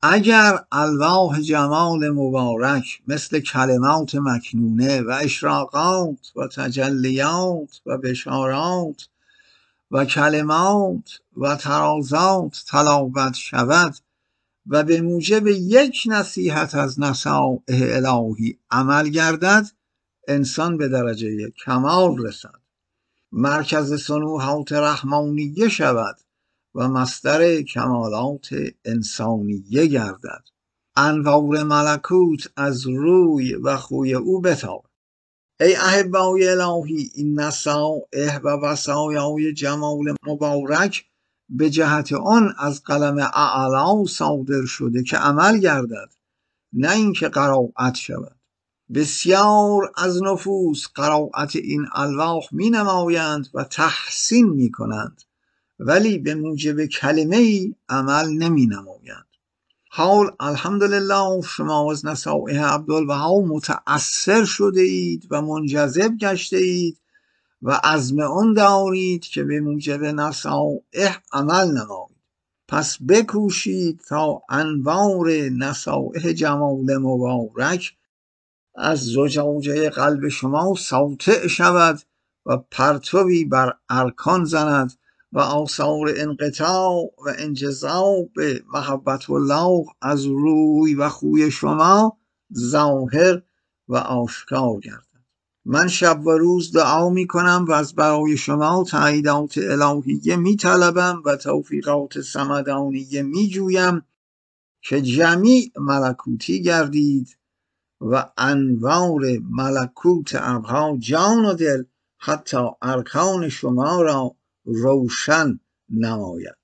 اگر الواح جمال مبارک مثل کلمات مکنونه و اشراقات و تجلیات و بشارات و کلمات و ترازات تلاوت شود و به موجب یک نصیحت از نصائح الهی عمل گردد، انسان به درجه کمال رسد، مرکز صنوحات رحمانیه شود و مصدر کمالات انسانیه گردد. انوار ملکوت از روی و خوی او بتابد. ای احبای الهی، این نصائح و وصایای جمال مبارک به جهت آن از قلم اعلی صادر شده که عمل گردد، نه اینکه قرائت شود. بسیار از نفوس قرائت این الواح می نمایند و تحسین می کنند، ولی به موجب کلمه ای عمل نمی نمایند. حال الحمدلله شما از نصائح عبدالوهاب متأثر شده اید و منجذب گشته اید و عزم آن دارید که به موجب نصائح عمل نمایید. پس بکوشید تا انوار نصائح جمال مبارک از زجاجه قلب شما ساطع شود و پرتوی بر ارکان زند و آثار انقطاع و انجذاب به محبت الله از روی و خوی شما ظاهر و آشکار گردد. من شب و روز دعا می کنم و از برای شما تاییدات الهیه می طلبم و توفیقات صمدانیه می جویم که جمیع ملکوتی گردید و انوار ملکوت ابها جان و دل حتی ارکان شما را روشن نماید.